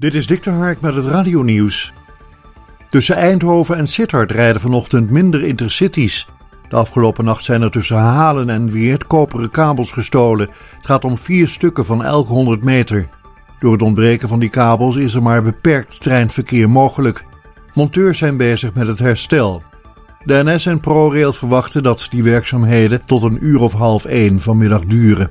Dit is Dick de Hark met het radionieuws. Tussen Eindhoven en Sittard rijden vanochtend minder intercities. De afgelopen nacht zijn er tussen Halen en Weert koperen kabels gestolen. Het gaat om 4 stukken van elke 100 meter. Door het ontbreken van die kabels is er maar beperkt treinverkeer mogelijk. Monteurs zijn bezig met het herstel. De NS en ProRail verwachten dat die werkzaamheden tot 1:30 vanmiddag duren.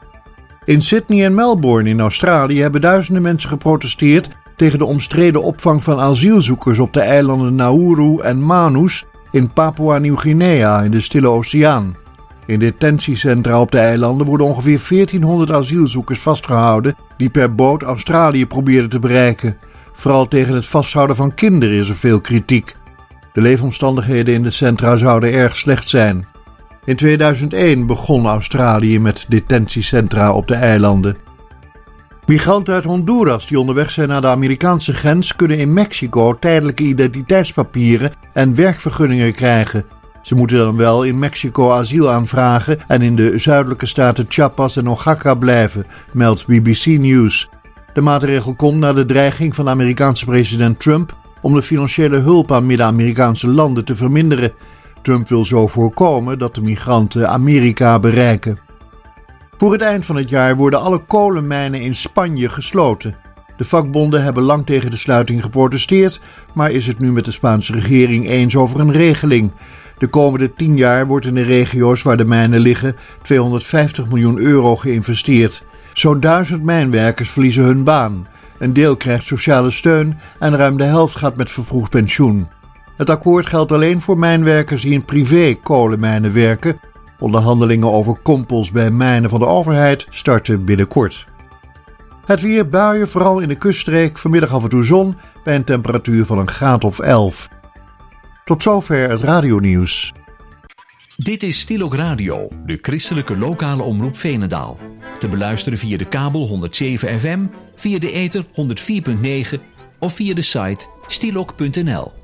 In Sydney en Melbourne in Australië hebben duizenden mensen geprotesteerd tegen de omstreden opvang van asielzoekers op de eilanden Nauru en Manus in Papua-Nieuw-Guinea in de Stille Oceaan. In detentiecentra op de eilanden worden ongeveer 1400 asielzoekers vastgehouden die per boot Australië probeerden te bereiken. Vooral tegen het vasthouden van kinderen is er veel kritiek. De leefomstandigheden in de centra zouden erg slecht zijn. In 2001 begon Australië met detentiecentra op de eilanden. Migranten uit Honduras die onderweg zijn naar de Amerikaanse grens kunnen in Mexico tijdelijke identiteitspapieren en werkvergunningen krijgen. Ze moeten dan wel in Mexico asiel aanvragen en in de zuidelijke staten Chiapas en Oaxaca blijven, meldt BBC News. De maatregel komt na de dreiging van de Amerikaanse president Trump om de financiële hulp aan Midden-Amerikaanse landen te verminderen. Trump wil zo voorkomen dat de migranten Amerika bereiken. Voor het eind van het jaar worden alle kolenmijnen in Spanje gesloten. De vakbonden hebben lang tegen de sluiting geprotesteerd, maar is het nu met de Spaanse regering eens over een regeling. De komende 10 jaar wordt in de regio's waar de mijnen liggen 250 miljoen euro geïnvesteerd. Zo'n 1000 mijnwerkers verliezen hun baan. Een deel krijgt sociale steun en ruim de helft gaat met vervroegd pensioen. Het akkoord geldt alleen voor mijnwerkers die in privé kolenmijnen werken. Onderhandelingen over kompels bij mijnen van de overheid starten binnenkort. Het weer, buien, vooral in de kuststreek, vanmiddag af en toe zon bij een temperatuur van een graad of 11. Tot zover het radionieuws. Dit is Stilok Radio, de christelijke lokale omroep Veenendaal. Te beluisteren via de kabel 107 FM, via de ether 104.9 of via de site stilok.nl.